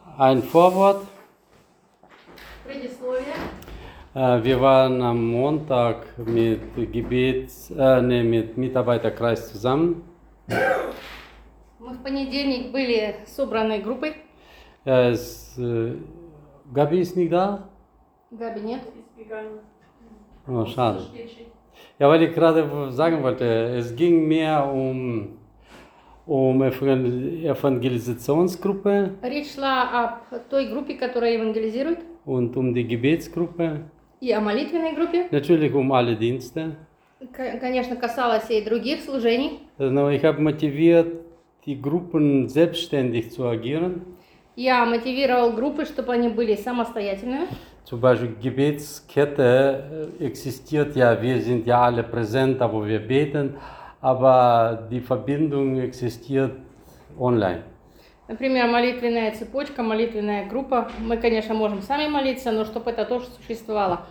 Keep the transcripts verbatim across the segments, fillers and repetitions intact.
Ein Vorwort. Предисловие. Äh, Wir waren am Montag mit Gebets, äh, nee, mit Mitarbeiterkreis zusammen. Мы в понедельник были собранной группой. Ja, es, äh, Gabi ist nicht da? Габи нет. Oh, schade. Ja, weil ich gerade sagen wollte, es ging mehr um, um Evangel- Evangelisationsgruppe Речь шла об той группе, которая евангелизирует, und um die Gebetsgruppe. и о молитвенной группе. Natürlich um alle Dienste. К- Конечно, касалось и других служений. Но ich habe motiviert, die Gruppen selbstständig zu agieren. Я мотивировал группы, чтобы они были самостоятельными. Zum Beispiel Gebetskette äh, existiert ja, wir sind ja alle präsent, da wo wir beten, aber die Verbindung existiert online. Например, молитвенная цепочка, молитвенная группа. Мы, конечно, можем сами молиться, но чтобы это тоже существовало.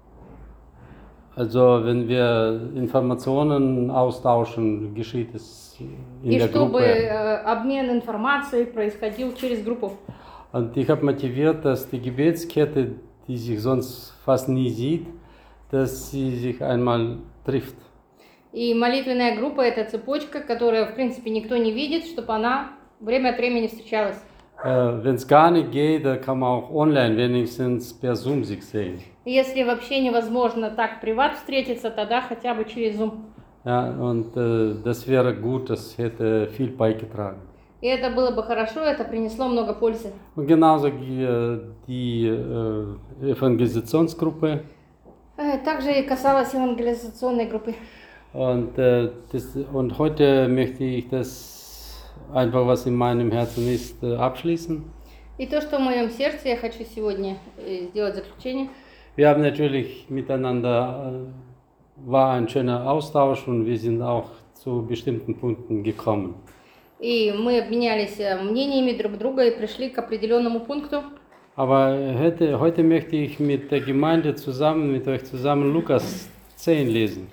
Also wenn wir Informationen austauschen, geschieht es in И der чтобы Gruppe. э, обмен информацией происходил через группу. Und ich habe motiviert, dass die Gebetskette, die sich sonst fast nie sieht, dass sie sich einmal trifft. И молитвенная группа – это цепочка, которая, в принципе, никто не видит, чтобы она время от времени встречалась. Äh, wenn es gar nicht geht, dann kann man auch online wenigstens per Zoom sich sehen. И если вообще невозможно так приват встретиться, тогда хотя бы через Zoom. Ja, und äh, das wäre gut, das hätte viel beigetragen. И это было бы хорошо, это принесло много пользы. Und genauso die, die äh, Evangelisationsgruppe. Э, Также и касалось евангелизационной группы. Und, äh, das, und heute möchte ich das einfach, was in meinem Herzen ist, äh, abschließen. И то, что в моем сердце, я хочу сегодня э, сделать заключение. Wir haben natürlich miteinander, äh, war ein schöner Austausch und wir sind auch zu bestimmten Punkten gekommen. И мы обменялись э, мнениями друг друга и пришли к определенному пункту. Aber heute, heute möchte ich mit der Gemeinde zusammen, mit euch zusammen Lukas zehn lesen.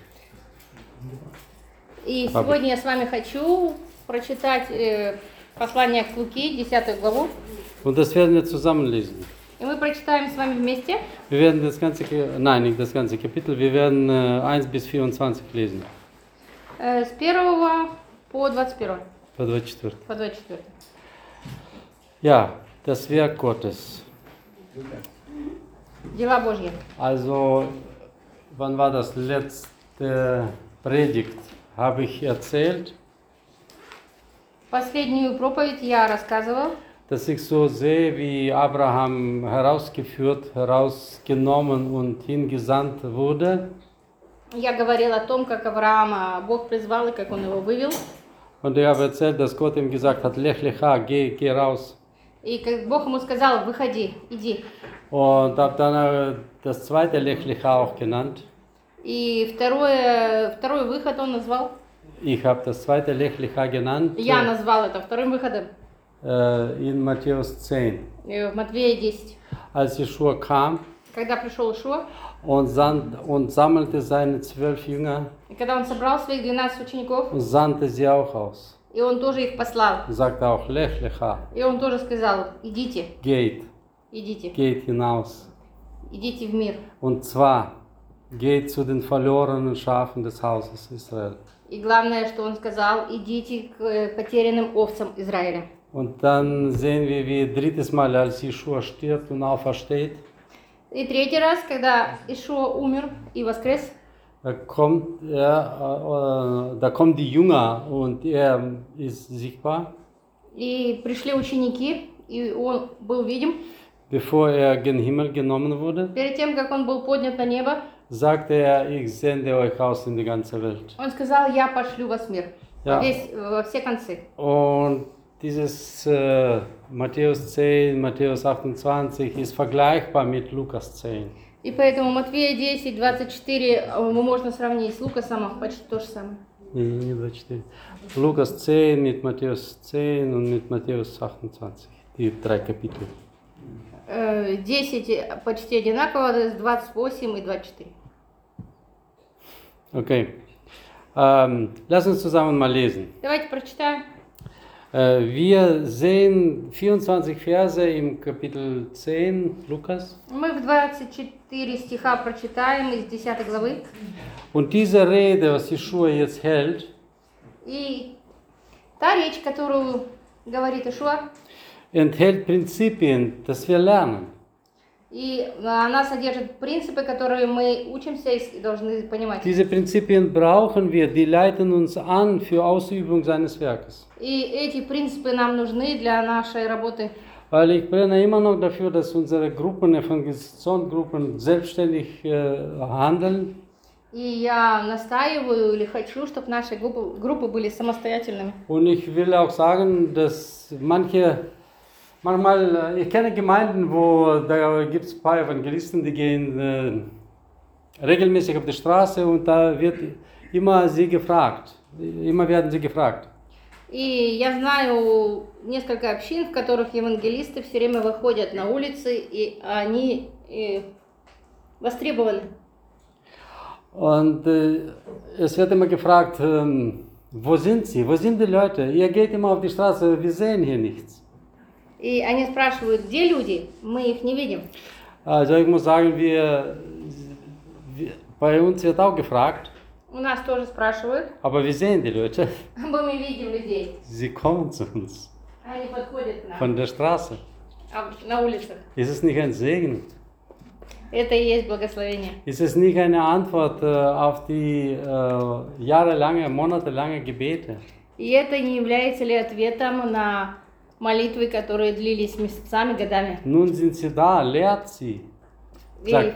И Папа. сегодня я с вами хочу прочитать э, послание к Луки, десятую главу. Und das werden wir zusammen lesen. И мы прочитаем с вами вместе. Wir werden das ganze, Ke- nein, nicht das ganze Kapitel, wir werden äh, eins bis vierundzwanzig lesen. Э, с первого по двадцать первое. По двадцать четыре. По двадцать четвёртое. Ja, das Werk Gottes. Дела Божьи. Also, wann war das letzte Predigt? Habe ich erzählt, Последнюю проповедь я рассказывал, dass ich so sehe, wie Abraham herausgeführt, herausgenommen und hingesandt wurde. я говорил о том, как Авраама Бог призвал и как он его вывел. Und ich habe erzählt, dass Gott ihm gesagt hat, Lech Lecha, geh, geh raus. И как Бог ему сказал, выходи, иди. Und habe dann äh, das zweite Lech Lecha auch genannt. И второе, второй выход он назвал, Ich habe das zweite Lech Lecha genannt я назвал это вторым выходом, äh, in Matthäus zehn. э, в Матвея десять. Als Jeschua kam Когда пришел Ишуа, und, sand, und sammelte seine zwölf Jünger и когда он собрал своих двенадцать учеников, und sandte sie auch aus. и он тоже их послал, Und sagte auch, Lech Lecha, и он тоже сказал, идите, geht, идите, geht hinaus. идите в мир. Und zwar, geht zu den verlorenen Schafen des Hauses Israel. И главное, что он сказал, идите к э, потерянным овцам Израиля. Und dann sehen wir, wie drittes Mal, als Jeschua stirbt und aufersteht, И третий раз, когда Ишуа умер и воскрес, da kommt, er, äh, äh, da kommen die Jünger und er ist sichtbar. и пришли ученики, и он был видим. Bevor er gen Himmel genommen wurde, Перед тем, как он был поднят на небо, sagte er, ich sende euch aus in die ganze Welt. он сказал, я пошлю вас в мир, Ja. весь, во все концы. Und dieses äh, Matthäus zehn, Matthäus achtundzwanzig ist vergleichbar mit Lukas zehn. И поэтому Матвея десять, двадцать четыре э, можно сравнить с Лукасом, почти то же самое. Nee, nee, двадцать четыре. Lukas zehn mit Matthäus zehn und mit Matthäus achtundzwanzig. Die drei Kapitel. Э, десять почти одинаково, с двадцать восемь и двадцать четыре. Okay. Ähm, lass uns zusammen mal lesen. Давайте прочитаем. Äh, Wir sehen vierundzwanzig Verse im Kapitel zehn, Lukas. Мы в двадцать четыре стиха прочитаем из десятой главы. Und diese Rede, was Jeschua jetzt hält, И та речь, которую говорит Ишуа, enthält Prinzipien, dass wir lernen. и она содержит принципы, которые мы учимся и должны понимать. Diese Prinzipien brauchen wir, die leiten uns an für Ausübung seines Werkes. И эти принципы нам нужны для нашей работы. Weil ich brenne immer noch dafür, dass unsere Gruppen, Evangelisationsgruppen selbstständig äh, handeln. И я настаиваю или хочу, чтобы наши группы, группы были самостоятельными. Und ich will auch sagen, dass manche, manchmal, ich kenne Gemeinden, wo da gibt es ein paar Evangelisten, die gehen äh, regelmäßig auf die Straße und da wird immer sie gefragt. Immer werden sie gefragt. И я знаю несколько общин, в которых евангелисты все время выходят на улицы, и они и востребованы. Und äh, es wird immer gefragt, ähm, wo sind sie? Wo sind die Leute? Ihr geht immer auf die Straße, wir sehen hier nichts. И они спрашивают, где люди? Мы их не видим. Also ich muss sagen, wir, wir, bei uns wird auch gefragt, У нас тоже спрашивают, aber wir sehen die Leute. мы мы видим людей. Sie kommen zu uns Они подходят к нам von der Straße. а на улицах. Ist es nicht ein Segen? Это и есть благословение. Ist es nicht eine Antwort äh, auf die äh, jahrelange, monatelange Gebete? И это не является ли ответом на молитвы, которые длились месяцами, годами? Nun sind sie da, lehrt sie. И, Sag,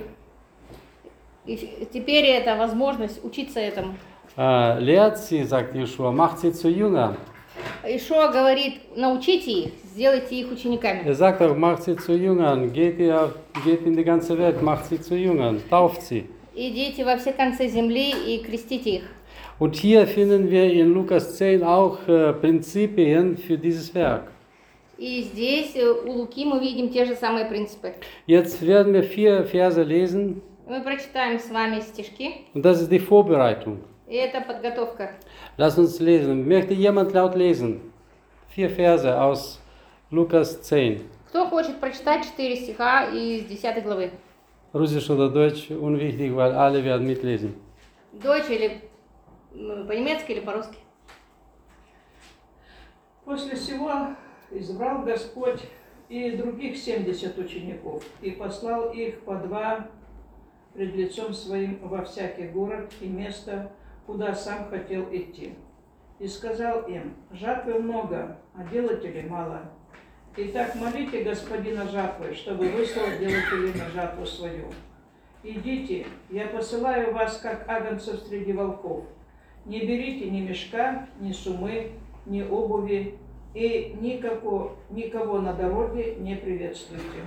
и теперь это возможность учиться этому. äh, lehrt sie, sagt Jeschua, macht sie zu Jüngern. Ишуа говорит, научите их, сделайте их учениками. Er sagt auch, macht sie zu Jüngern, geht, ihr, geht in die ganze Welt, macht sie zu Jüngern, tauft sie. Идите во все концы земли и крестите их. Und hier finden wir in Lukas zehn auch äh, Prinzipien für dieses Werk. И здесь э, у Луки мы видим те же самые принципы. Jetzt werden wir vier Verse lesen Мы прочитаем с вами стишки, und das ist die Vorbereitung. и это подготовка. Lass uns lesen. Möchte jemand laut lesen? Vier Verse aus Lukas zehn. Кто хочет прочитать четыре стиха из десятой главы? Russisch oder Deutsch, unwichtig, weil alle werden mitlesen. Дочь или м, по-немецки или по-русски? После всего избрал Господь и других семьдесят учеников, и послал их по два пред лицом своим во всякий город и место, куда сам хотел идти. И сказал им: жатвы много, а делателей мало. Итак, молите Господина жатвы, чтобы выслал делателей на жатву свою. Идите, я посылаю вас, как агнцев среди волков. Не берите ни мешка, ни сумы, ни обуви, и никого, никого на дороге не приветствуйте.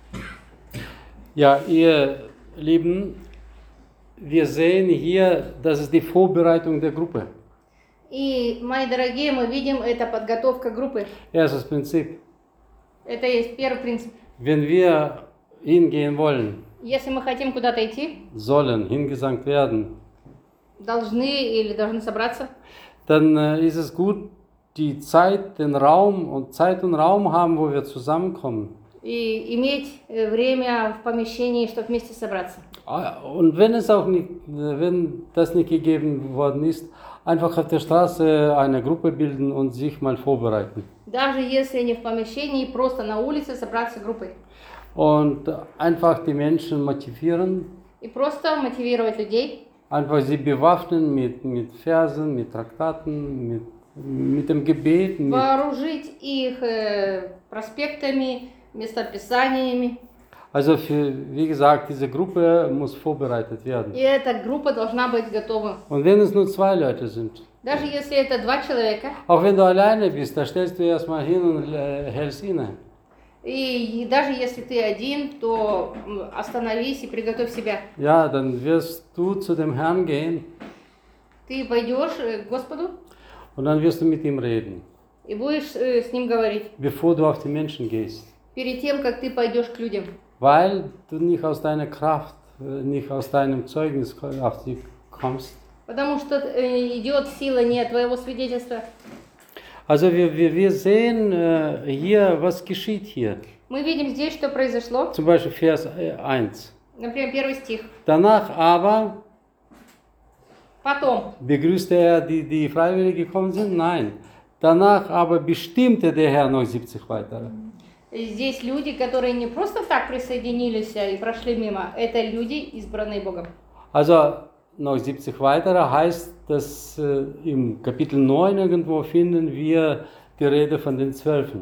Ja, ihr Lieben, wir sehen hier, das ist die Vorbereitung der Gruppe. И, мои дорогие, мы видим, это подготовка группы. Erstes Prinzip. Это есть первый принцип. Wenn wir hingehen wollen, Если мы хотим куда-то идти, sollen, hingesandt werden, должны или должны собраться, dann äh, ist es gut, die Zeit, den Raum und Zeit und Raum haben, wo wir zusammenkommen. и иметь э, время в помещении, чтобы вместе собраться. Ah, Und wenn es auch nicht, wenn das nicht gegeben worden ist, einfach auf der Straße eine Gruppe bilden und sich mal vorbereiten. Даже если не в помещении, просто на улице собраться группой. Und einfach die Menschen motivieren, И просто мотивировать людей, einfach sie bewaffnen mit, mit Versen, mit Traktaten, mit, mit dem Gebet. Mit, вооружить их э, проспектами, местописаниями. also für, wie gesagt, diese Gruppe muss vorbereitet werden. И эта группа должна быть готова. Und wenn es nur zwei Leute sind, Даже если это два человека, auch wenn du alleine bist, da stellst du erstmal hin und äh, hältst inne. и, и даже если ты один, то м, остановись и приготовь себя. Ja, dann wirst du zu dem Herrn gehen Ты пойдешь э, к Господу und dann wirst du mit ihm reden, и будешь э, с Ним говорить. bevor du auf die Menschen gehst. Перед тем, как ты пойдешь к людям. Weil du nicht aus deiner Kraft, äh, nicht aus deinem Zeugnis auf sie kommst. Потому что э, идет сила не от твоего свидетельства, Also wir, wir, wir sehen äh, hier, was geschieht hier. Мы видим здесь, что произошло. Zum Beispiel Vers eins. Например, первый стих. Danach aber Потом. begrüßte er die, die freiwillig gekommen sind? Nein. Danach aber bestimmte der Herr noch siebzig weitere. Здесь люди, которые не просто так присоединились и прошли мимо. Это люди, избранные Богом. Also noch siebzig weitere heißt, dass äh, im Kapitel neun irgendwo finden wir die Rede von den Zwölfen.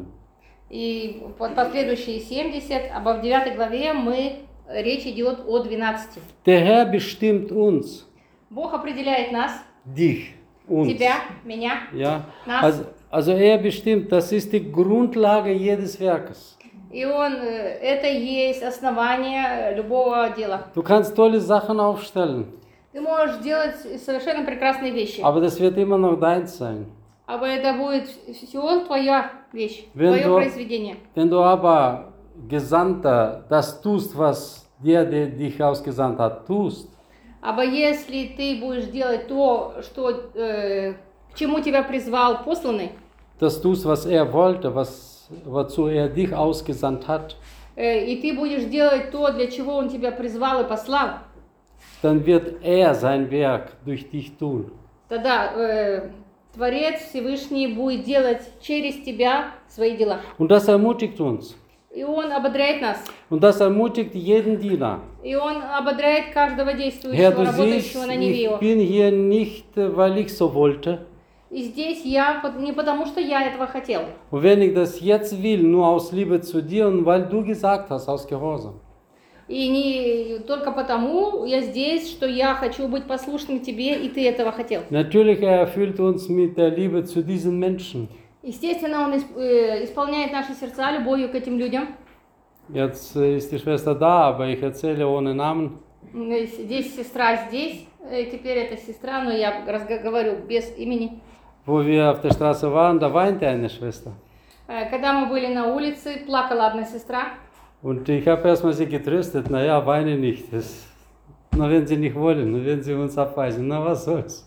И под последующие семьдесят, а в девятой главе мы, речь идет о двенадцати. Der Herr bestimmt uns, Бог определяет нас, dich, uns. тебя, меня, Ja? нас. Also, also er bestimmt, das ist die Grundlage jedes Werkes. И он, э, это есть основание любого дела. Du kannst tolle Sachen aufstellen, Ты можешь делать совершенно прекрасные вещи, aber das wird immer noch deins sein. а это будет все твоя вещь, Wenn твое du- произведение. Wenn du aber Gesandter das tust, was der, der dich ausgesandt hat, tust, А если ты будешь делать то, что, э, к чему тебя призвал посланный, das tust, was er wollte, was, wozu er dich ausgesandt hat, э, и ты будешь делать то, для чего он тебя призвал и послал, dann wird er sein Werk durch dich tun. тогда э, Творец Всевышний будет делать через тебя свои дела. Und das ermutigt uns. И он ободряет нас. Und das ermutigt jeden Diener. И он ободряет каждого Herr, действующего, du siehst, работающего на Ниве ich его. bin hier nicht, weil ich so wollte. И здесь я под- не потому, что я этого хотел. Und wenn ich das jetzt will, nur aus Liebe zu dir und weil du gesagt hast, aus Gehorsam. И не только потому я здесь, что я хочу быть послушным тебе, и ты этого хотел. Natürlich, er erfüllt uns mit der Liebe zu diesen Menschen. Естественно, он исп- э, исполняет наши сердца любовью к этим людям. Jetzt äh, ist die Schwester da, aber ich erzähle ohne Namen. М, э, Здесь сестра, здесь. Э, Теперь это сестра, но я разго- говорю без имени. Wo wir auf der Straße waren, da weinte eine Schwester. Э, Когда мы были на улице, плакала одна сестра. Und ich habe erstmal sie getröstet, naja, weine nicht. Das, na, wenn sie nicht wollen, na, wenn sie uns abweisen, na was soll's.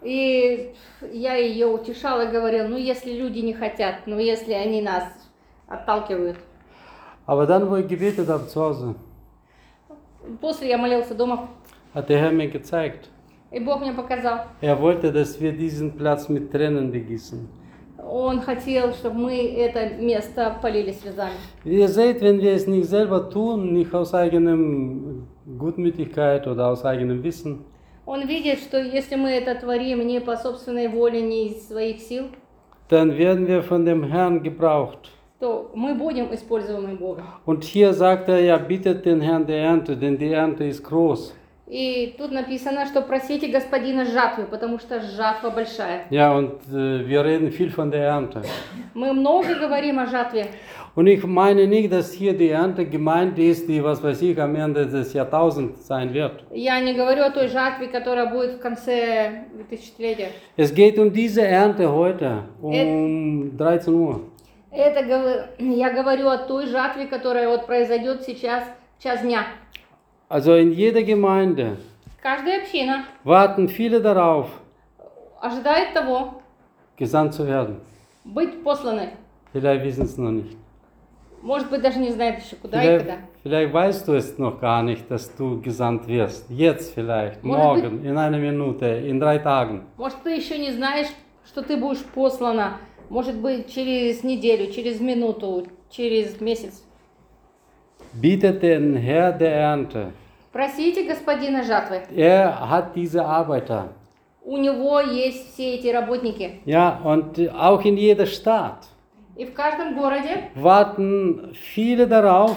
И я ее утешала и говорила, ну если люди не хотят, ну если они нас отталкивают. Aber dann, wo ich gebetet habe zu Hause, После я молился дома, hat der Herr mir gezeigt, и Бог мне показал. er wollte, dass wir diesen Platz mit Tränen begießen. Он хотел, чтобы мы это место полили слезами. Ihr seht, wenn wir es nicht selber tun, nicht aus eigenem Gutmütigkeit oder aus eigenem Wissen, Он видит, что если мы это творим не по собственной воле, не из своих сил, dann werden wir von dem Herrn gebraucht. то мы будем используемы Богом. Und hier sagt er, ja, bittet den Herrn der Ernte, denn die Ernte ist groß. И тут написано, что просите Господина жатвы, потому что жатва большая. Ja, und äh, wir reden viel von der Ernte. Мы много говорим о жатве. Und ich meine nicht, dass hier die Ernte gemeint ist, die, was weiß ich, am Ende des Jahrtausends sein wird. Я не говорю о той жатве, которая будет в конце тысячелетия. Es geht um diese Ernte heute, um dreizehn Uhr. Это гов- я говорю о той жатве, которая вот произойдет сейчас в час дня. Also in jeder Gemeinde Каждая община warten viele darauf, ожидает того, gesandt zu werden. быть посланной. Vielleicht wissen es noch nicht. Может быть, даже не знает еще куда и Vielleicht, когда. vielleicht weißt du es noch gar nicht, dass du gesandt wirst. Jetzt vielleicht, Может morgen, in einer Minute, in drei Tagen. Может, ты еще не знаешь, что ты будешь послана. Может быть, через неделю, через минуту, через месяц. Bietet den Herr der Ernte. Просите Господина жатвы. Er hat diese Arbeiter. У него есть все эти работники. Ja, und auch in jeder Stadt И в каждом городе warten viele darauf,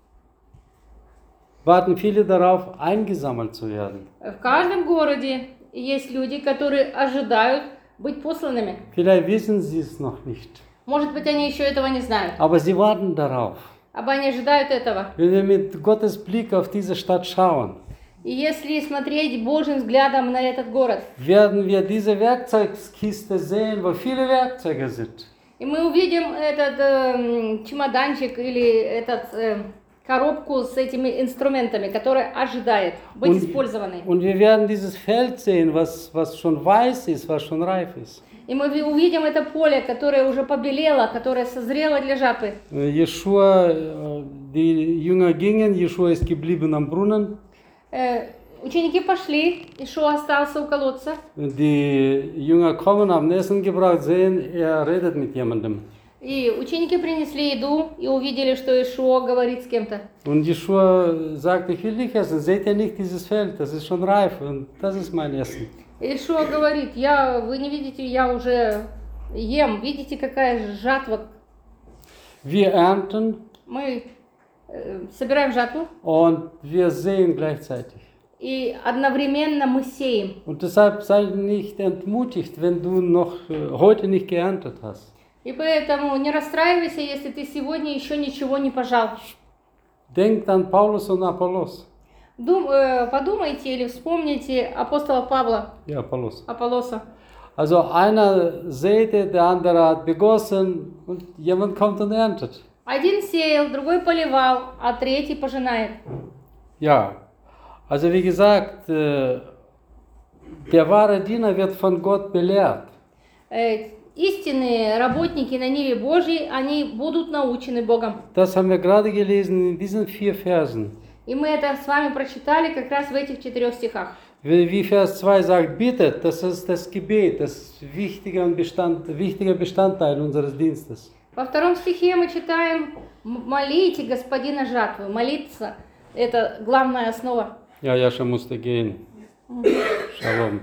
warten viele darauf, eingesammelt zu werden. В каждом городе есть люди, которые ожидают быть посланными. Vielleicht wissen sie es noch nicht, Может быть, они еще этого не знают. aber sie warten darauf. Aber они ожидают этого. Wenn wir mit Gottes Blick auf diese Stadt schauen, И если смотреть Божьим взглядом на этот город, werden wir diese Werkzeugkiste sehen, wo viele Werkzeuge sind. и мы увидим этот э, чемоданчик или этот э, коробку с этими инструментами, которая ожидает быть Und, использованной. und wir werden dieses Feld sehen, was, was schon weiß ist, was schon reif ist. И мы ви- увидим это поле, которое уже побелело, которое созрело для жатвы. Äh, Jeschua, äh, die Jünger gingen, Jeschua ist geblieben am Brunnen. Э, Ученики пошли, Ишуа остался у колодца. Die Jünger kommen, haben Essen gebracht, sehen, er redet mit jemandem. И ученики принесли еду и увидели, что Ишуа говорит с кем-то. Und Jeschua sagt, ich will nicht essen, seht ihr nicht dieses Feld, das ist schon reif und das ist mein Essen. Ишуа говорит, я, вы не видите, я уже ем, видите, какая жатва. Wir ernten Мы э, собираем жатву und wir sehen gleichzeitig. и одновременно мы сеем. Und deshalb sei nicht entmutigt, wenn du noch äh, heute nicht geerntet hast. И поэтому не расстраивайся, если ты сегодня еще ничего не пожал. Denkt an Paulus und Apollos. Дум- э, подумайте или вспомните апостола Павла, Ja, Apollos. Аполлоса. Also einer säte, der andere hat begossen und jemand kommt und erntet. Один сеял, другой поливал, а третий пожинает. Ja, also wie gesagt, äh, der wahre Diener wird von Gott belehrt. Э, Истинные работники на Ниве Божьей, они будут научены Богом. Das haben wir gerade gelesen in diesen vier Versen. И мы это с вами прочитали как раз в этих четырех стихах. Wie wie Vers zwei sagt, bittet, das ist das Gebet, das ist wichtiger Bestand, wichtiger Bestandteil unseres Dienstes. Во втором стихе мы читаем «М- «Молите Господина жатвы». Молиться – это главная основа. Ja, Jascha musste gehen. Shalom.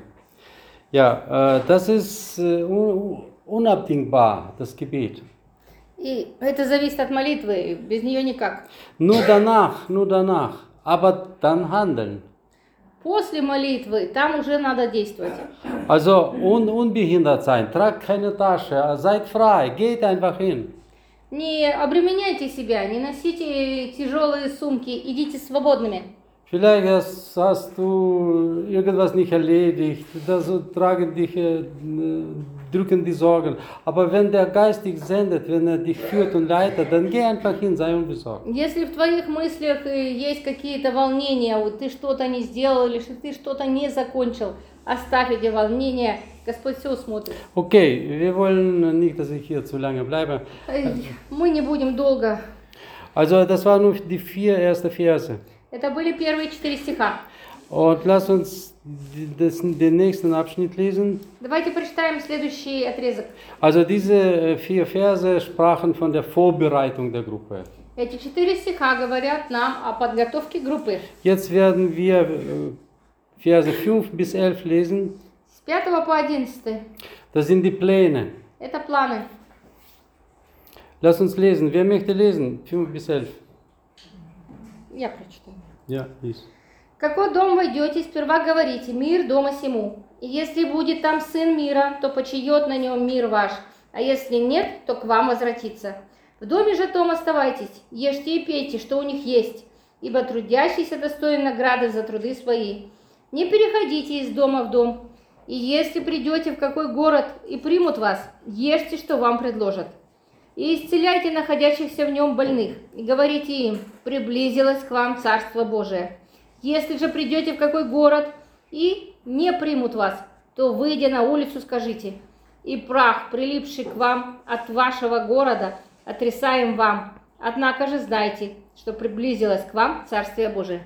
Ja, äh, das ist äh, un unabdingbar, das Gebet. И это зависит от молитвы, без нее никак. Nur danach, nur danach, aber dann handeln. После молитвы там уже надо действовать. Also un unbehindert sein, tragt keine Tasche, seid frei, geht einfach hin. Не обременяйте себя, не носите тяжелые сумки, идите свободными. Vielleicht hast, hast du irgendwas nicht erledigt, das tragen dich, äh, drücken die Sorgen. Aber wenn der Geist dich sendet, wenn er dich führt und leitet, dann geh einfach hin, sei unbesorgt. Если в твоих мыслях э, есть какие-то волнения, вот ты что-то не сделал или что ты что-то не закончил, оставь эти волнения, Господь все усмотрит. Okay, wir wollen nicht, dass ich hier zu lange bleibe. Э, Мы не будем долго. Also das waren nur die vier ersten Verse. Это были первые четыре стиха. Und lass uns die- das, den nächsten Abschnitt lesen. Давайте прочитаем следующий отрезок. Also diese äh, vier Verse sprachen von der Vorbereitung der Gruppe. Эти четыре стиха говорят нам о подготовке группы. Jetzt werden wir äh, Verse fünf bis elf lesen. С пятого по одиннадцатый. Das sind die Pläne. Это планы. Lass uns lesen. Wer möchte lesen? fünf bis elf. Я прочитаю. Ja, lies. В какой дом войдете, сперва говорите: мир дома сему. И если будет там сын мира, то почиет на нем мир ваш, а если нет, то к вам возвратится. В доме же том оставайтесь, ешьте и пейте, что у них есть, ибо трудящийся достоин награды за труды свои. Не переходите из дома в дом, и если придете в какой город и примут вас, ешьте, что вам предложат. И исцеляйте находящихся в нем больных, и говорите им: приблизилось к вам Царство Божие. Если же придете в какой город и не примут вас, то, выйдя на улицу, скажите: и прах, прилипший к вам от вашего города, отрисаем вам. Однако же знайте, что приблизилось к вам Царствие Божие.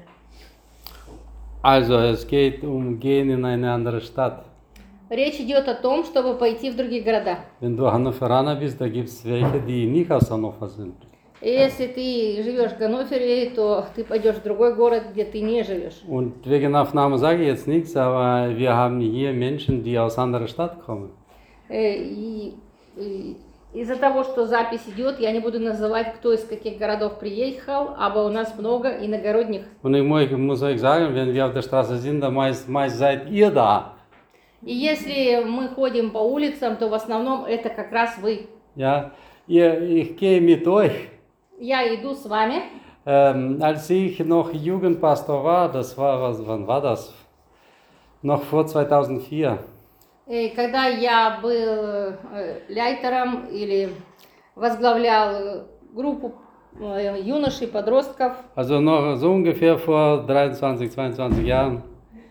Also, es geht um Gehen in eine andere Stadt. Речь идет о том, чтобы пойти в другие города. Wenn du Hannoveraner bist, da gibt es welche, die nicht aus Hannover sind. И если ты живешь в Ганновере, то ты пойдешь в другой город, где ты не живешь. Und wegen Aufnahme sage ich jetzt nichts, aber wir haben hier Menschen, die aus anderer Stadt kommen. Э, И, и из-за того, что запись идет, я не буду называть, кто из каких городов приехал, aber у нас много иногородних. Und ich muss, ich muss euch sagen, wenn wir auf der Straße sind, dann meist, meist seid ihr da. И если мы ходим по улицам, то в основном это как раз вы. Ja, ihr, ich gehe mit euch. Я иду с вами. Ähm, als ich noch Jugendpastor war, das war, was, wann war das? Noch vor zweitausendvier. И когда я был э, ляйтером или возглавлял группу э, юношей, подростков. Also noch so ungefähr vor dreiundzwanzig, zweiundzwanzig Jahren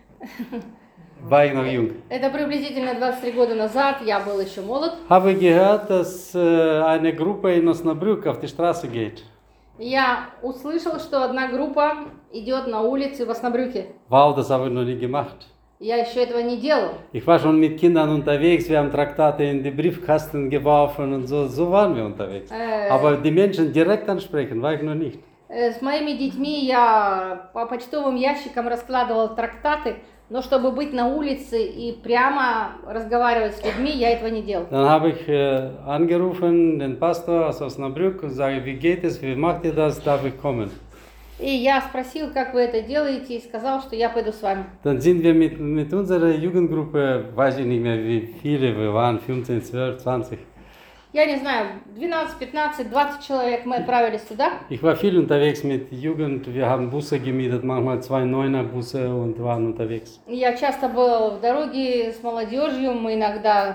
war ich noch jung. Это приблизительно двадцать три года назад, я был еще молод. Habe gehört, dass äh, eine Gruppe in Osnabrück auf die Straße geht. Я услышал, что одна группа идет на улице в Оснабрюке. Wow, das habe ich noch nie gemacht. Я еще этого не делал. Ich war schon mit Kindern unterwegs, wir haben Traktate in die Briefkasten geworfen und so, so waren wir unterwegs. Äh, Aber die Menschen direkt ansprechen, war ich noch nicht. Э, С моими детьми я по почтовым ящикам раскладывал трактаты, но чтобы быть на улице и прямо разговаривать с людьми, я этого не делал. Dann habe ich äh, angerufen, den Pastor aus Osnabrück und sage, wie geht es, wie macht ihr das, darf ich kommen? И я спросил, как вы это делаете, и сказал, что я пойду с вами. Dann sind wir mit, mit unserer Jugendgruppe, weiß ich nicht mehr wie viele, wir waren fünfzehn, zwölf, zwanzig. Я не знаю, двенадцать, пятнадцать, двадцать человек мы отправились туда. Ich war viel unterwegs mit Jugend, wir haben Busse gemietet, manchmal zwei Neuner-Busse und waren unterwegs. Я часто был в дороге с молодежью, мы иногда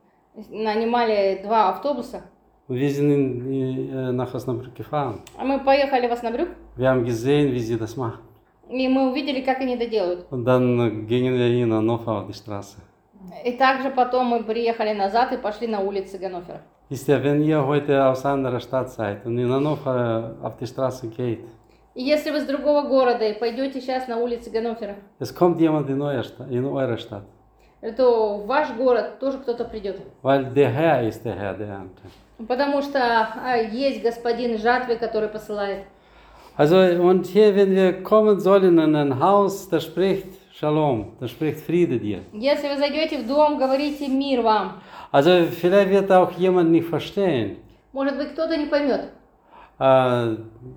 нанимали два автобуса. Und wir sind in, in, äh, nach Osnabrück gefahren. А мы поехали в Оснабрюк, Wir haben gesehen, wie sie das machen. и мы увидели, как они это делают. Und dann äh, gingen wir in Hannover auf die Straße. И также потом мы приехали назад и пошли на улицы Ганновера. Wisst ihr, wenn ihr heute aus anderer Stadt seid und in Hannover auf die Straße geht, И если вы с другого города и пойдете сейчас на улицы Ганновера, es kommt jemand in eure Stadt, in eure Stadt. то в ваш город тоже кто-то придет. Weil der Herr ist der Herr der Ernte. Потому что а, есть господин жатвы, который посылает. Also, und hier, wenn wir kommen sollen in ein Haus, da spricht Shalom, da spricht Friede dir. Если вы зайдете в дом, говорите мир вам. Also, vielleicht wird auch jemand nicht verstehen. Может быть, кто-то не поймет. Äh,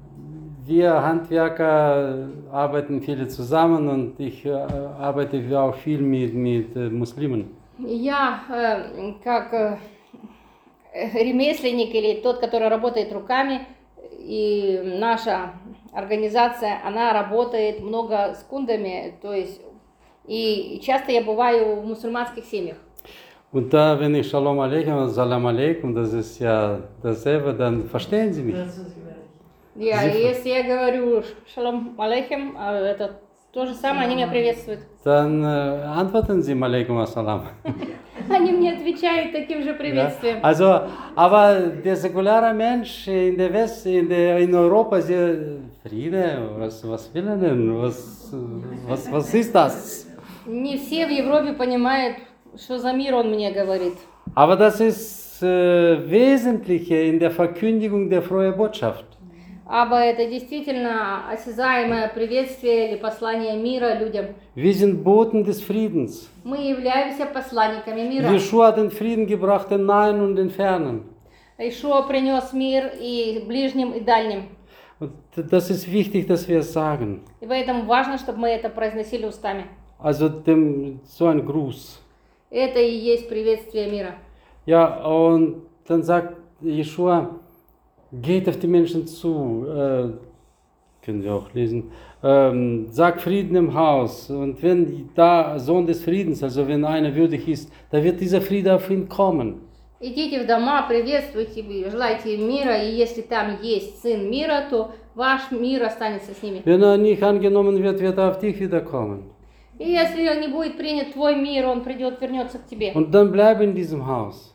wir Handwerker arbeiten viele zusammen und ich äh, arbeite auch viel mit, mit äh, Muslimen. Я э, как э, ремесленник или тот, который работает руками, и наша организация, она работает много с кундами, то есть и часто я бываю в мусульманских семьях. Und da, wenn ich Shalom Aleichem und Salam Aleikum, das ist ja dasselbe, dann verstehen sie mich. Я, если я говорю шалом алейхим, это то же самое, они меня приветствуют. Dann äh, antworten sie Aleikum Assalam. Они мне отвечают таким же приветствием. Ja, also, aber der säkulare Mensch in der West, in, der, in Europa, sie, Friede, was, was will er denn? Was, was, was ist das? Не все в Европе понимают, что за мир он мне говорит. Aber das ist äh, Wesentliche in der Verkündigung der frohen Botschaft. Aber это действительно осязаемое приветствие или послание мира людям. Wir sind Boten des Friedens. Мы являемся посланниками мира. Jeshua hat den Frieden gebracht, den Nahen und den Fernen. Ишуа принес мир и ближним, и дальним. Und das ist wichtig, dass wir es sagen. И поэтому важно, чтобы мы это произносили устами. Also dem, so ein Gruß. Это и есть приветствие мира. Ja, und dann sagt Jeshua, geht auf die Menschen zu, äh, können wir auch lesen, ähm, sagt Frieden im Haus. Und wenn da Sohn des Friedens, also wenn einer würdig ist, da wird dieser Friede auf ihn kommen. Идите в дома, приветствуйте, желайте им мира, и если там есть сын мира, то ваш мир останется с ними. Wenn er nicht angenommen wird, wird er auf dich wiederkommen. И если не будет принят твой мир, он придет, вернется к тебе. Und dann bleib in diesem Haus.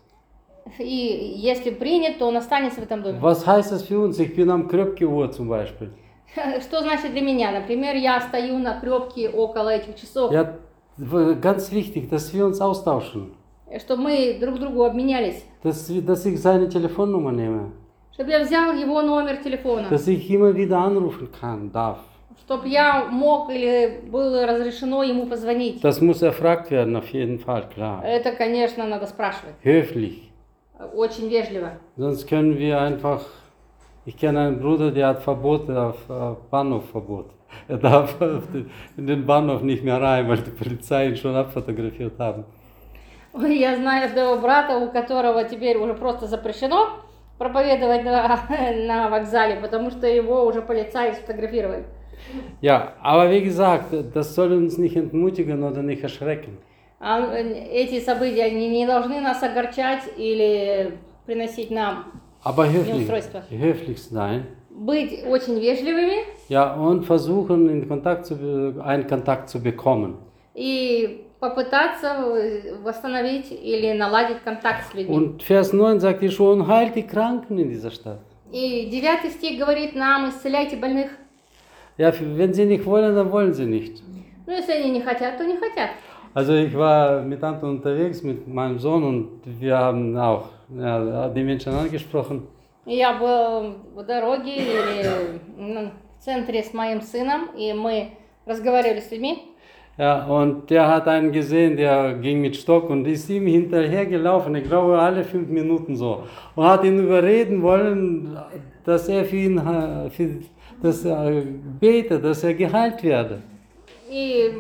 И если принят, то он останется в этом доме. Was heißt das für uns? Ich bin am Kröpke-Uhr zum Beispiel. Что значит для меня? Например, я стою на крёпке около этих часов, Ja, ganz wichtig, dass wir uns austauschen. чтобы мы друг другу обменялись. Dass, dass ich seine Telefonnummer nehme. Чтобы я взял его номер телефона. Dass ich immer wieder anrufen kann, darf. Чтобы я мог или было разрешено ему позвонить. Das muss erfragt werden, auf jeden Fall, klar. Это, конечно, надо спрашивать. Höflich. Очень вежливо. Sonst können wir einfach. Ich kenne einen Bruder, der hat Verbote auf, auf Bahnhofverbot. Er darf in den Bahnhof nicht mehr rein, weil die Polizei ihn schon abfotografiert haben. Я знаю своего брата, у которого теперь уже просто запрещено проповедовать на, на вокзале, потому что его уже полицаи сфотографировали. Ja, aber wie gesagt, das soll uns nicht entmutigen oder nicht erschrecken. А эти события они не должны нас огорчать или приносить нам Aber höflich, неустройство. höflich sein. быть очень вежливыми ja, und versuchen, in Kontakt zu, be- einen Kontakt zu bekommen. и попытаться э, восстановить или наладить контакт с людьми. Und Vers neun sagt Jeschua, und heilt die Kranken in dieser Stadt. И девятый стих говорит нам: исцеляйте больных. Ja, wenn sie nicht wollen, dann wollen sie nicht. Ну, если они не хотят, то не хотят. Also ich war mit Anton unterwegs, mit meinem Sohn, und wir haben auch ja, die Menschen angesprochen. И я был в дороге или ну, в центре с моим сыном, и мы разговаривали с людьми. Ja, und der hat einen gesehen, der ging mit Stock und ist ihm hinterher gelaufen, ich glaube alle fünf Minuten so. Und hat ihn überreden wollen, dass er für ihn äh, für, dass er betet, dass er geheilt werde. И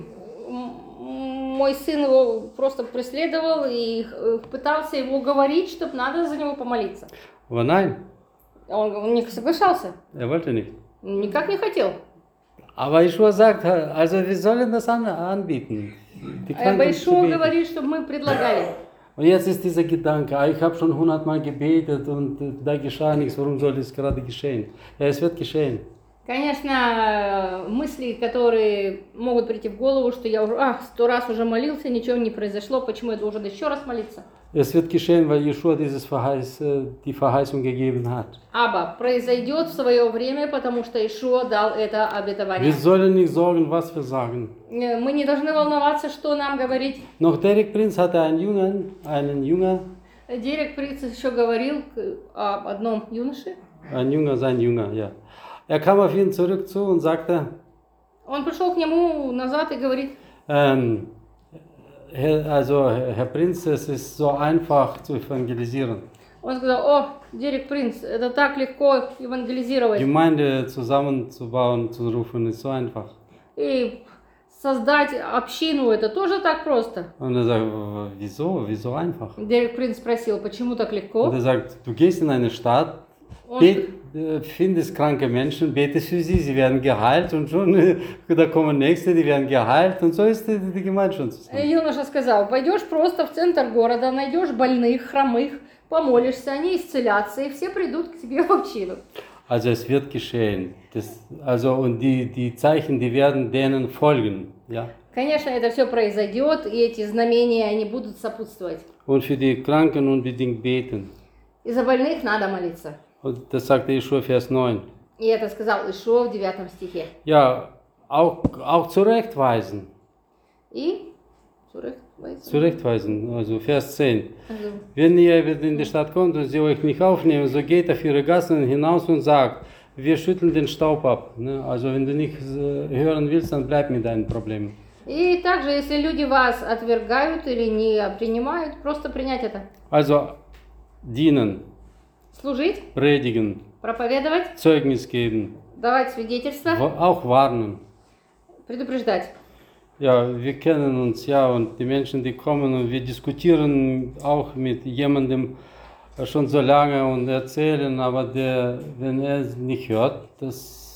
м- мой сын его просто преследовал и э, пытался его уговорить, чтобы надо за него помолиться. Aber nein, Он, он не соглашался, er wollte nicht. никак не хотел. Aber Jeschua sagt, also wir sollen das an, anbieten. Die А Kranken zu Байшуа beten. говорит, чтобы мы предлагали. Und jetzt ist dieser Gedanke, ah, ich habe schon hundertmal gebetet und äh, da geschah nichts, warum soll es gerade geschehen? Ja, es wird geschehen. Конечно, мысли, которые могут прийти в голову, что я уже а, сто раз уже молился, ничего не произошло, почему я должен еще раз молиться? Es wird geschehen, weil Jeschua dieses Verheiß, äh, die Verheißung gegeben hat. Аба, произойдет в свое время, потому что Ишуа дал это Wir обетование. sollen nicht sorgen, was wir sagen. Э, Мы не должны волноваться, что нам говорить. Noch Derek Prinz hatte einen Jungen, einen Jünger, Дерек Приц еще говорил к- об одном юноше. ein Jünger, sein Jünger, ja. Er kam auf ihn zurück zu und sagte, Он пришел к нему назад и говорит: ähm, Herr, also Herr Prinz, es ist so einfach zu evangelisieren. он сказал: о, Дерек Принц, это так легко евангелизировать. Gemeinde zusammenzubauen, zu rufen, ist so einfach. И создать общину, это тоже так просто. Und er sagt, wieso, wieso einfach? Дерек Принц спросил: почему так Und легко? er sagt, du gehst in eine Stadt, Он, bet, äh, findest kranke Menschen, betest für sie, sie werden geheilt und schon, äh, da kommen Nächste, die werden geheilt und so ist die, die Gemeinde schon zusammen. юноша сказал: пойдешь просто в центр города, найдешь больных, хромых, помолишься, они исцелятся, и все придут к тебе в общину. Also es wird geschehen. Das, also und die, die Zeichen, die werden denen folgen. Ja? Конечно, это все произойдет, и эти знамения, они будут сопутствовать. Und für die Kranken unbedingt beten. И за больных надо молиться. Und das sagte Jeschua, Vers neun. И это сказал Ишуа в девятом стихе. Ja, auch, auch zurechtweisen. И Zurechtweisen, also Vers zehn. Also, Wenn ihr in die Stadt kommt und sie euch nicht aufnehmen, so geht auf ihre Gassen hinaus und sagt, wir schütteln den Staub ab. Ne? Also wenn du nicht äh, hören willst, dann bleib mit deinen Problemen. И также, если люди вас отвергают или не принимают, просто принять это. Also dienen, Служить, predigen, проповедовать, Zeugnis geben, давать свидетельство, wa- auch warnen. предупреждать. Ja, wir kennen uns ja und die Menschen, die kommen und wir diskutieren auch mit jemandem äh, schon so lange und erzählen, aber der, wenn er es nicht hört, das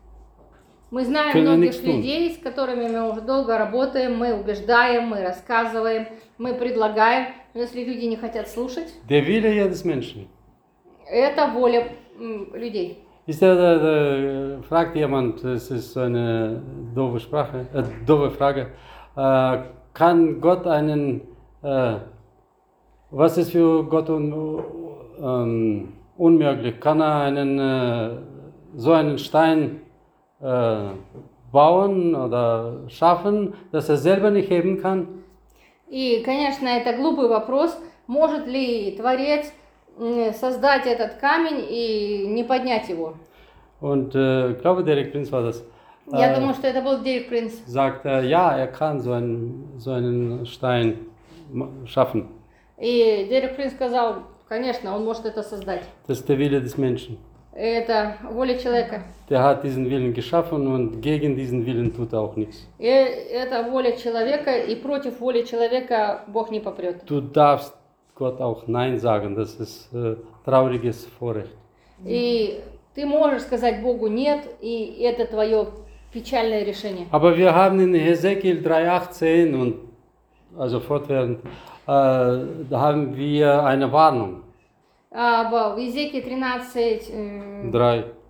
Мы знаем Können wir многих nichts tun. людей, с которыми мы уже долго работаем, мы убеждаем, мы рассказываем, мы предлагаем. Но если люди не хотят слушать, der Wille jedes Menschen. это воля м, людей. Ist ja, da, da fragt jemand, das ist so eine doofe Sprache, äh, doofe Frage, äh, kann Gott einen, äh, was ist für Gott un, ähm, unmöglich? Kann er einen, äh, so einen Stein äh, bauen oder schaffen, dass er selber nicht heben kann? И, конечно, это глупый вопрос. Может ли Творец м, создать этот камень и не поднять его? Und äh, ich glaube, Derek Prinz war das. Я Äh, думаю, что это был Дерек Принц. sagt er, ja, er kann so einen, so einen Stein ma- schaffen. И Дерек Принц сказал: конечно, он может это создать. Das ist der Wille des Menschen. Это воля человека. Der hat diesen Willen geschaffen und gegen diesen Willen tut er auch nichts. И это воля человека, и против воли человека Бог не попрет. Du darfst Gott auch Nein sagen, das ist äh, trauriges Vorrecht. И ты можешь сказать Богу нет, и это твое печальное решение. Aber wir haben in Hesekiel drei achtzehn und also fortwährend, äh, da haben wir eine Warnung. А в Иезекииле тринадцать, м, drei.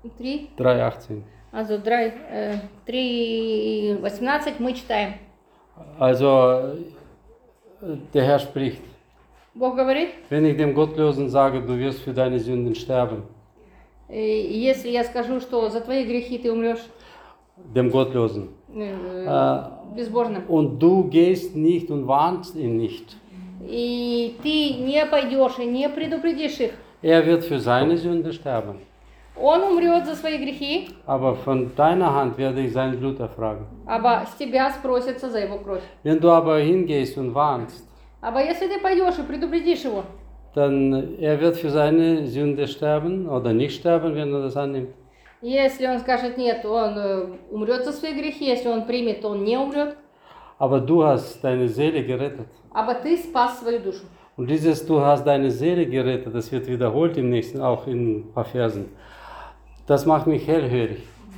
три, drei achtzehn. also drei, äh, три восемнадцать мы читаем. Also, der Herr spricht, Бог говорит, wenn ich dem Gottlosen sage, du wirst für deine Sünden sterben, э, если я скажу, что за твои грехи ты умрешь, dem Gottlosen, э, äh, безбожно, und du gehst nicht und warnst ihn nicht, и ты не пойдешь и не предупредишь их, er wird für seine Sünde sterben. он умрет за свои грехи, Aber von deiner Hand werde ich sein Blut erfragen. aber с тебя спросятся за его кровь. Wenn du aber hingehst und warnst, Aber если ты пойдешь и предупредишь его, dann er wird für seine Sünde sterben oder nicht sterben, wenn er das annimmt. если он скажет нет, он э, умрет за свои грехи, если он примет, то он не умрет, Aber du hast deine Seele gerettet. aber ты спас свою душу. Und dieses du hast deine Seele gerettet, das wird wiederholt im nächsten, auch in ein paar Versen. Das macht mich hellhörig.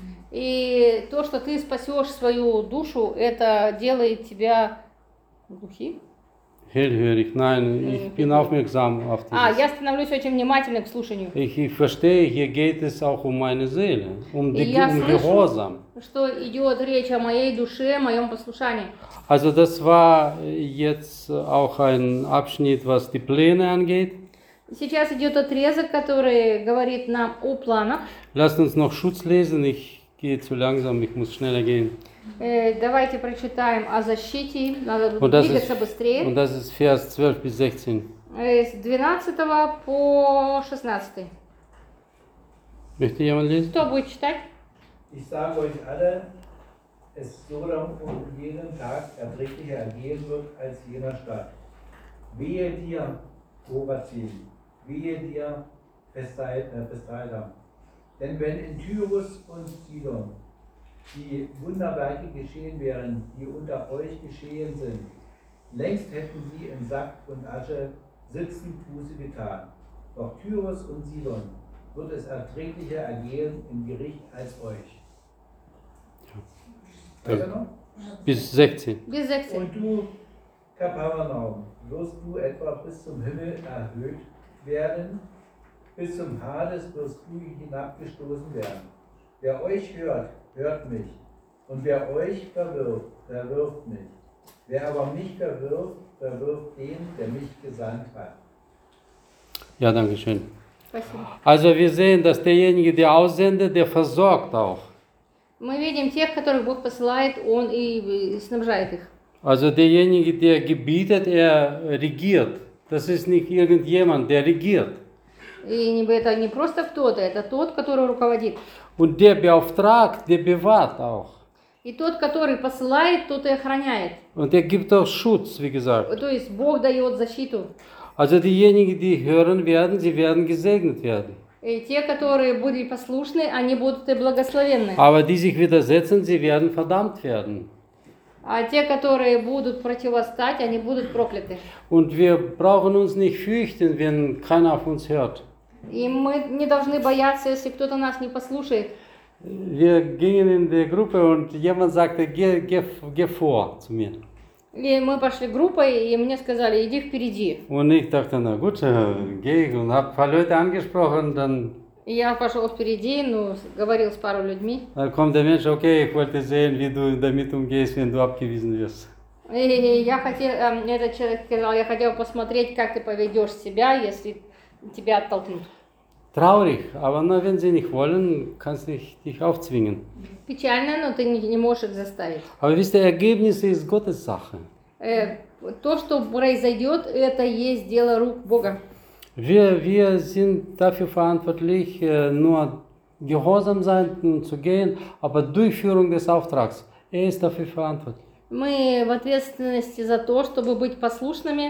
И то, что ты спасешь свою душу, это делает тебя глухим. Hellhörig, nein, ich bin aufmerksam auf А, dieses. я становлюсь очень внимательным к слушанию. Ich, ich verstehe, hier geht es auch um meine Seele, um, И die, я um слышу, Gehorsam. что идет речь о моей душе, моем послушании. Also das war jetzt auch ein Abschnitt, was die Pläne angeht. Сейчас идет отрезок, который говорит нам о планах. Lasst uns noch Schutz lesen, ich gehe zu langsam, ich muss schneller gehen. Э, Давайте прочитаем о защите, надо Und das двигаться ist, быстрее. und das ist Vers zwölf bis sechzehn. Э, С двенадцатого по шестнадцатый. Möchte jemand lesen? Кто будет читать? Ich sage euch alle, es Sodom um jeden Tag erträglicher ergehen wird als jener Stadt. Wehe dir, Korazin, wehe dir, Bethsaida. Denn wenn in Tyrus und Sidon die Wunderwerke geschehen wären, die unter euch geschehen sind, längst hätten sie in Sack und Asche sitzend Buße getan. Doch Tyrus und Sidon wird es erträglicher ergehen im Gericht als euch. Weiter noch? Bis sechzehn. Без сексy. Und du, Kapernaum, wirst du etwa bis zum Himmel erhöht werden, bis zum Hades wirst du hinabgestoßen werden. Wer euch hört, hört mich, und wer euch verwirft, verwirft mich. Wer aber mich verwirft, verwirft den, der mich gesandt hat. Ja, danke schön. Спасибо. Also wir sehen, dass derjenige, der aussendet, der versorgt auch. Мы видим тех, которых Бог посылает, Он и снабжает их. Also derjenige, der gebietet, er regiert. Das ist nicht irgendjemand, der regiert. И не- это не просто кто-то, это тот, который руководит. Und der beauftragt, der bewahrt auch. И тот, который посылает, тот и охраняет. Und er gibt auch Schutz, wie gesagt. То есть Бог дает защиту. Also diejenigen, die hören werden, sie werden gesegnet werden. И те, которые были послушны, они будут и благословенны. Aber die sich widersetzen, sie werden verdammt werden. А те, которые будут противостать, они будут прокляты. Und wir brauchen uns nicht fürchten, wenn keiner auf uns hört. И мы не должны бояться, если кто-то нас не послушает. Wir gingen in die Gruppe und jemand sagte, geh, geh, geh vor zu mir. И мы пошли группой, и мне сказали, иди впереди. Und ich dachte, na gut, äh, gehe ich und habe ein paar Leute angesprochen, dann, И я пошел впереди, ну, говорил с пару людьми. dann kommt der Mensch, okay, ich wollte sehen, wie du damit umgehst, wenn du abgewiesen wirst. И я хотел, эм, этот человек сказал, я хотел посмотреть, как ты поведешь себя, если тебя оттолкнут. Traurig, aber na, wenn sie nicht wollen, kannst du nicht dich aufzwingen. Печально, но ты не, не можешь их заставить. Aber wisst ihr, Ergebnisse ist Gottes Sache. Э, то, что произойдет, это есть дело рук Бога. Wir, wir sind dafür verantwortlich, äh, nur gehorsam sein und zu gehen, aber Durchführung des Auftrags, er ist dafür verantwortlich. Мы в ответственности за то, чтобы быть послушными,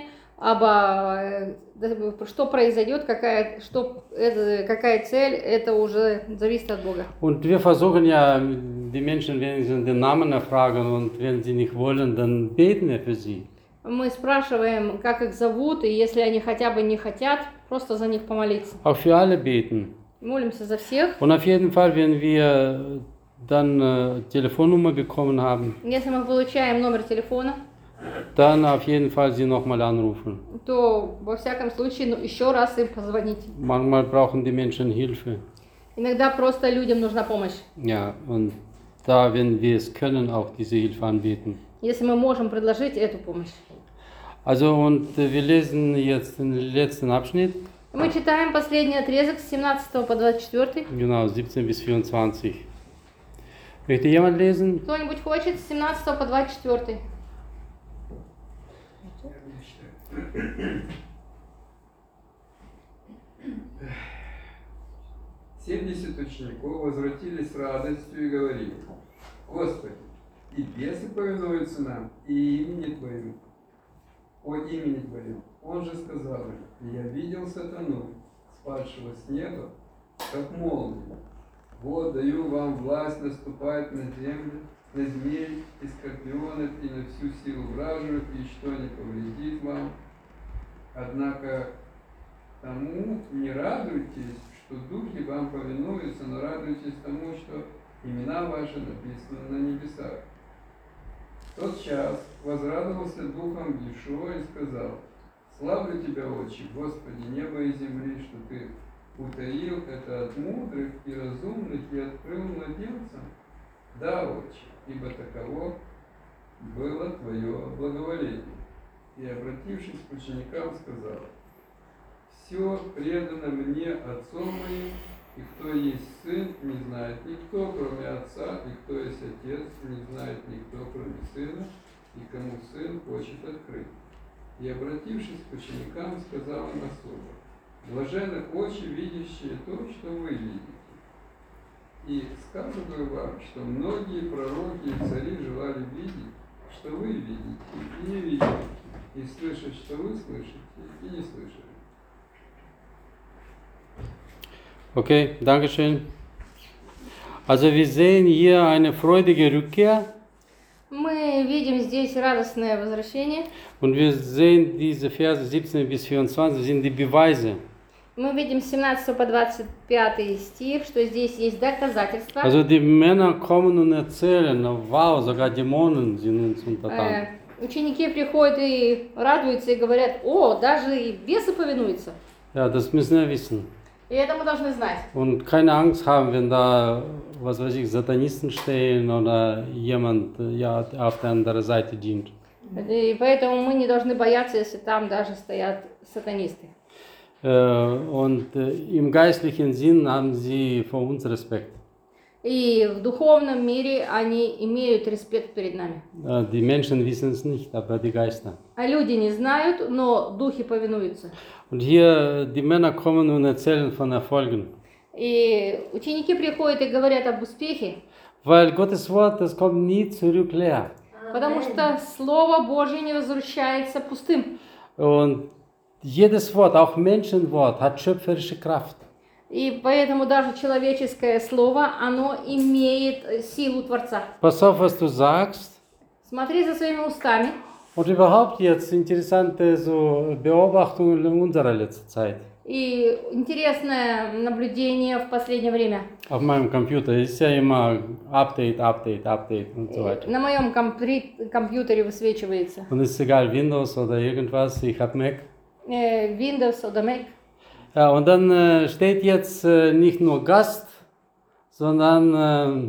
aber э, что произойдет, какая, что, это, какая цель, это уже зависит от Бога. Und wir versuchen ja, die Menschen, wenn sie den Namen erfragen und wenn sie nicht wollen, dann beten wir für sie. Мы спрашиваем, как их зовут, и если они хотя бы не хотят, просто за них помолиться. Auch für alle beten. Молимся за всех. Und auf jeden Fall, wenn wir dann äh, Telefonnummer bekommen haben, Если мы получаем номер телефона, dann auf jeden Fall sie nochmal anrufen. то во всяком случае ну, еще раз им позвонить. Manchmal brauchen die Menschen Hilfe. Иногда просто людям нужна помощь. Ja, und da, wenn wir es können, auch diese Hilfe anbieten. Если мы можем предложить эту помощь. Also, und äh, wir lesen jetzt den letzten Abschnitt, Мы читаем последний отрезок с семнадцатого по двадцать четвёртый. genau, siebzehn bis vierundzwanzig. Möchte jemand lesen? Кто-нибудь хочет с семнадцатого по двадцать четвёртый? Семьдесят учеников возвратились с радостью и говорили: Господи, и бесы повинуются нам, и имени Твоему, о имени Твоему. Он же сказал им: я видел сатану, спадшего с неба, как молнию. Вот даю вам власть наступать на землю, на змей и скорпионов и на всю силу вражию, и что не повредит вам. Однако тому не радуйтесь, что духи вам повинуются, но радуйтесь тому, что имена ваши написаны на небесах. В тот час возрадовался духом Иешуа и сказал: славлю Тебя, Отче, Господи, неба и земли, что Ты утаил это от мудрых и разумных и открыл младенцам. Да, Отче, ибо таково было Твое благоволение. И, обратившись к ученикам, сказал: все предано мне Отцом моим, и кто есть Сын, не знает никто, кроме Отца, и кто есть Отец, не знает никто, кроме Сына, и кому Сын хочет открыть. И, обратившись к ученикам, сказал им особо: блаженны очи, видящие то, что вы видите. И сказываю вам, что многие пророки и цари желали видеть, что вы видите, и не видите, и слышать, что вы слышите, и не слышали. Okay, danke schön. Also wir sehen hier eine freudige Rückkehr Мы видим здесь радостное возвращение. und wir sehen diese Verse siebzehn bis vierundzwanzig sind die Beweise. Мы видим с семнадцатого по двадцать пятый стих, что здесь есть доказательства. Also die Männer kommen und erzählen, wow, sogar Dämonen sind uns Э, untertan. Ученики приходят и радуются и говорят: о, даже и бесы повинуются. Ja, das müssen wir wissen. И это мы должны знать. Und keine Angst haben, wenn da, was weiß ich, Satanisten stehen oder jemand ja, auf der anderen Seite dient. И поэтому мы не должны бояться, если там даже стоят сатанисты. Äh, und äh, im geistlichen Sinn haben sie vor uns Respekt. И в духовном мире они имеют респект перед нами. Äh, die Menschen wissen es nicht, aber die Geister. А люди не знают, но духи повинуются. Und hier, die Männer kommen und erzählen von Erfolgen. И ученики приходят и говорят об успехе, Weil Gottes Wort, das kommt nie zurück leer. потому что Слово Божье не возвращается пустым. Und jedes Wort, auch Menschenwort, hat schöpferische Kraft. И поэтому даже человеческое слово, оно имеет силу Творца. Pass auf, was du sagst. Смотри за своими устами. Und überhaupt jetzt interessante so Beobachtungen in unserer letzten Zeit. И интересное наблюдение в последнее время. Auf meinem Computer ist ja immer Update, Update, Update und so weiter. На моем компри- компьютере высвечивается Und es ist egal, Windows oder irgendwas, ich habe Mac. э, Windows oder Mac. Ja, und dann äh, steht jetzt äh, nicht nur Gast, sondern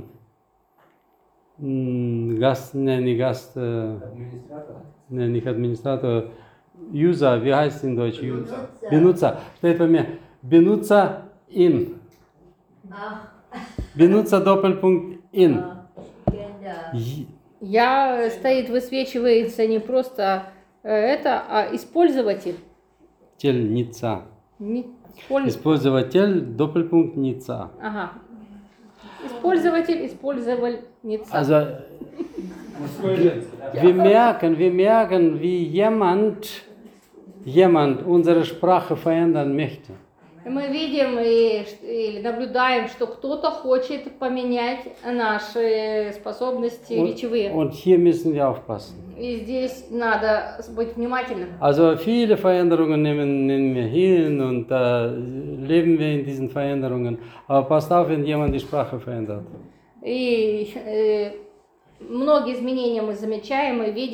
äh, mh, Gast, ne, nicht Gast, äh, Administrator. ne, nicht Administrator, User, wie heißt es in Deutsch? Benutzer. Benutzer. Steht bei mir, Benutzer in. Ach, Benutzer Doppelpunkt in. genau. J- Я стоит высвечивается не просто э, это, а использователь. Тельница. Не использ- Использователь Doppelpunkt Ница. Ага. Использователь, использовальница. Also wir merken, wir merken, wie jemand, jemand unsere Sprache verändern möchte. Мы видим и, ш- и наблюдаем, что кто-то хочет поменять наши способности Und, речевые. und hier müssen wir aufpassen. И здесь надо быть внимательным. Also viele Veränderungen nehmen, nehmen wir hin und äh, leben wir in diesen Veränderungen. Aber passt auf, wenn jemand die Sprache verändert. И э, многие изменения мы замечаем и видим,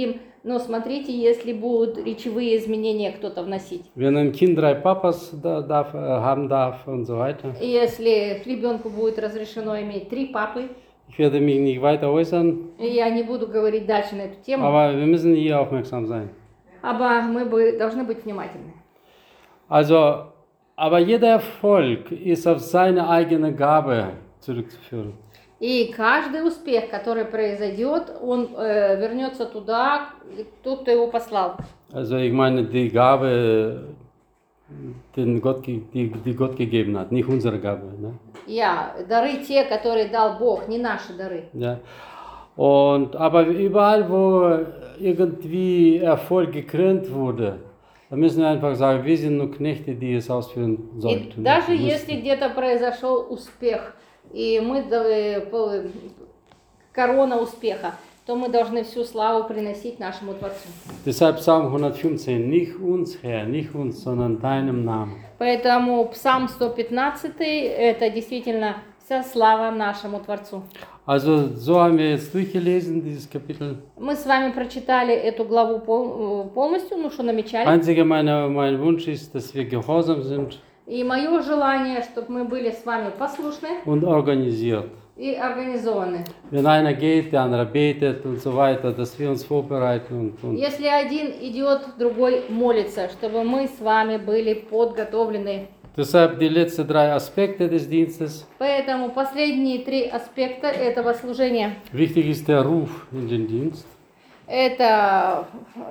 Но смотрите, если будут речевые изменения кто-то вносить. Wenn ein Kind drei Papas da, darf, äh, haben darf und so weiter. И если ребенку будет разрешено иметь три папы, Ich werde mich nicht weiter äußern, и я не буду говорить дальше на эту тему, aber wir müssen hier aufmerksam sein. aber мы бы, должны быть внимательны. Also, aber jeder Erfolg ist auf seine eigene Gabe zurückzuführen. И каждый успех, который произойдет, он э, вернется туда, тот, кто его послал. Also ich meine die Gabe, den Gott, ge- die, die Gott gegeben hat, nicht unsere Gabe. Ne? Я, дары те, которые дал Бог, не наши дары. Ja. Und, aber überall, wo irgendwie Erfolg gekrönt wurde, da müssen wir einfach sagen, wir sind nur Knechte, die es ausführen И sollten. даже Müssten. если где-то произошел успех, и мы э, по- корона успеха, то мы должны всю славу приносить нашему Творцу. Deshalb Psalm hundertfünfzehn, nicht uns, Herr, nicht uns, sondern deinem Namen. Поэтому Псалм сто пятнадцать это действительно вся слава нашему Творцу. Also so haben wir jetzt durchgelesen, dieses Kapitel. Мы с вами прочитали эту главу пол- полностью, ну что намечали. Einziger meine, mein Wunsch ist, dass wir gehorsam sind И мое желание, чтобы мы были с вами послушны und organisiert. и организованы. Wenn einer geht, der andere betet und so weiter, dass wir uns vorbereiten und, und Если один идет, другой молится, чтобы мы с вами были подготовлены. deshalb die letzten drei Aspekte des Dienstes. Поэтому последние три аспекта этого служения. Wichtig ist der Ruf in den Dienst. Это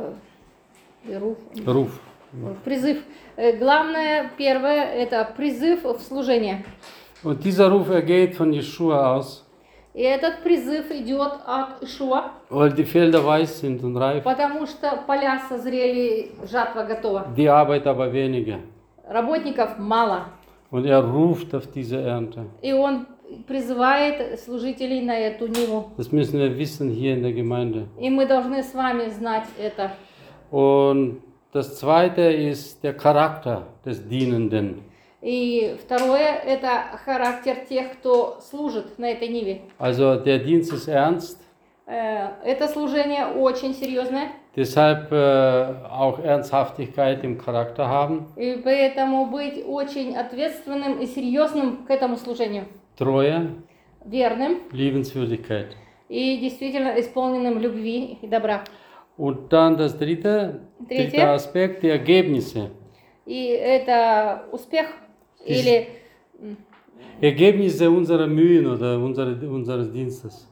э, руф- Ruf. призыв. Э, Главное, первое, это призыв в служение. Und dieser Ruf ergeht von Jeschua aus, И этот призыв идет от Ишуа, weil die Felder weiß sind und reif, потому что поля созрели, жатва готова. die Arbeit aber wenige. Работников мало. Und er ruft auf diese Ernte. И он призывает служителей на эту ниву. Das müssen wir wissen hier in der Gemeinde. И мы должны с вами знать это. Und das zweite ist der Charakter des Dienenden. И второе, это характер тех, кто служит на этой ниве. Also der Dienst ist ernst, Э, Это служение очень серьезное, deshalb äh, auch Ernsthaftigkeit im Charakter haben, и поэтому быть очень ответственным и серьезным к этому служению, Treue, верным Liebenswürdigkeit. и действительно исполненным любви и добра. Und dann das dritte, Dritte. dritter Aspekt, die Ergebnisse. И это успех или м, Ergebnisse unserer Mühen oder unsere, unseres Dienstes.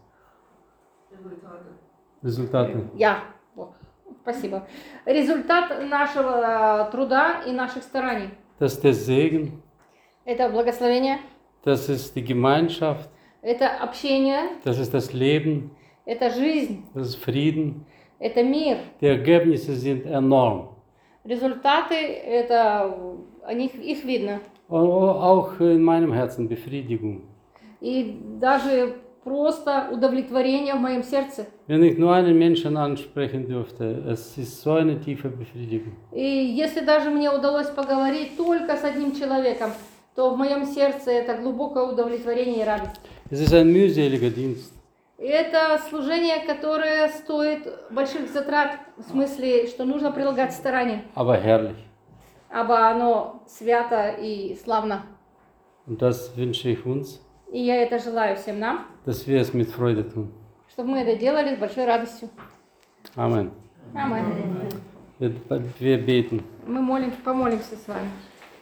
Resultate. я. Вот, спасибо. Результат нашего э, труда и наших стараний. Das ist der Segen, Это благословение, das ist die Gemeinschaft, это общение, das ist das Leben, это жизнь, das ist Frieden. это мир. Die Ergebnisse sind enorm. Результаты, это о них, их видно. Und auch in meinem Herzen Befriedigung. И даже просто удовлетворение в моем сердце. Wenn ich nur einen Menschen ansprechen dürfte, es ist so eine tiefe Befriedigung. И если даже мне удалось поговорить только с одним человеком, то в моем сердце это глубокое удовлетворение и радость. Es ist ein mühseliger Dienst, И это служение, которое стоит больших затрат, в смысле, что нужно прилагать старания. aber herrlich. Або оно свято и славно. Und das wünsche ich uns, И я это желаю всем нам, dass wir es mit Freude tun. чтобы мы это делали с большой радостью. Amen. Аминь. Wir, wir beten. Мы молим, помолимся с вами.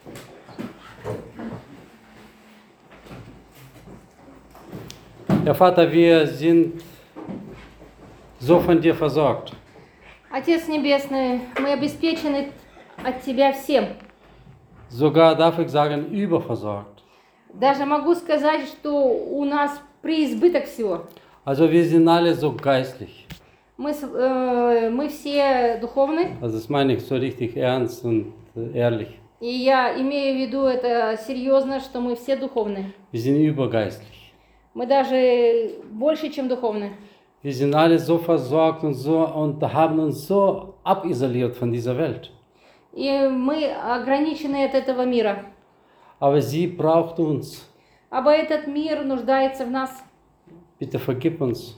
Herr Vater, wir sind so von dir versorgt. Отец Небесный, мы обеспечены от Тебя всем. Sogar darf ich sagen, überversorgt. Даже могу сказать, что у нас преизбыток всего. Also wir sind alle so geistlich. Мы, с- э, мы все духовны, Also das meine ich so richtig ernst und äh, ehrlich. и я имею в виду это серьезно, что мы все духовны. Wir sind übergeistlich. Мы даже больше, чем духовны. Wir sind alle so versorgt und so und haben uns so abisoliert von dieser Welt. И мы ограничены от этого мира. Aber sie braucht uns. Або этот мир нуждается в нас. Bitte vergib uns.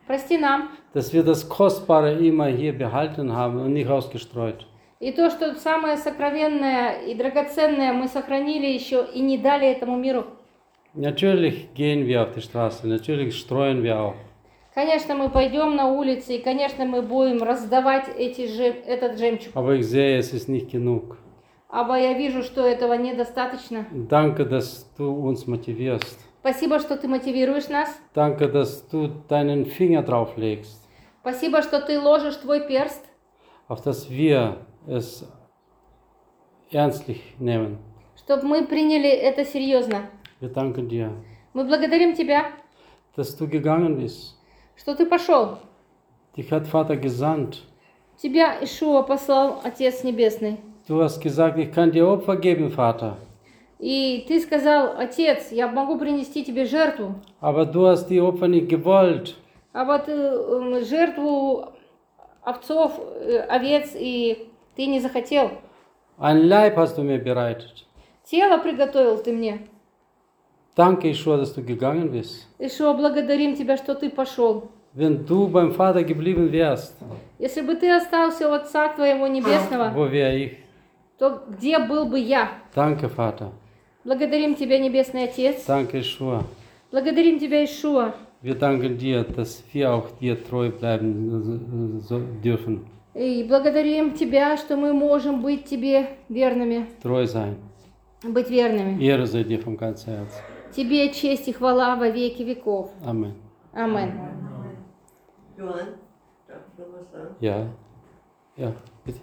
Прости нам. dass wir das Kostbare immer hier behalten haben und nicht ausgestreut. И то, что самое сокровенное и драгоценное мы сохранили еще и не дали этому миру. Natürlich gehen wir auf die Straße, natürlich streuen wir auch. Конечно, мы пойдем на улицы, и, конечно, мы будем раздавать эти же, этот жемчуг. Aber ich sehe, es ist nicht genug. Aber я вижу, что этого недостаточно. Danke, dass du uns motivierst. Спасибо, что ты мотивируешь нас. Danke, dass du deinen Finger drauf legst, Спасибо, что ты ложишь твой перст, auf dass wir es ernstlich nehmen. чтобы мы приняли это серьезно. Wir danken dir, Мы благодарим тебя, dass du gegangen bist. что ты пошел. Dich hat Vater gesandt. Тебя Ишуа послал Отец Небесный. Du hast gesagt, ich kann dir Opfer geben, Vater. И ты сказал: Отец, я могу принести тебе жертву. Aber du hast die Opfer nicht gewollt. А вот э, жертву овцов, э, овец, и ты не захотел. Ein Leib hast du mir bereitet. Тело приготовил ты мне. Danke, Yeshua, dass du gegangen bist. Ишуа, благодарим тебя, что ты пошел. Wenn du beim Vater geblieben wärst, Если бы ты остался у Отца твоего Небесного, wo wäre ich? то где был бы я? Danke, Vater. Благодарим тебя, Небесный Отец. Danke, Yeshua. Благодарим тебя, Ишуа. Wir danken dir, dass wir auch dir treu bleiben so dürfen. И благодарим тебя, что мы можем быть тебе верными. Treu sein. Быть верными. Ehre sei dir vom ganzen Herzen. Тебе честь и хвала во веки веков. Amen. Аминь. Johann, darf ich noch was sagen? Ja. Ja, bitte.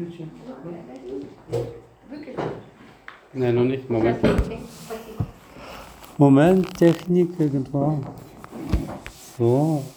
Nein, noch nicht. Moment. Moment, Technik irgendwo. So.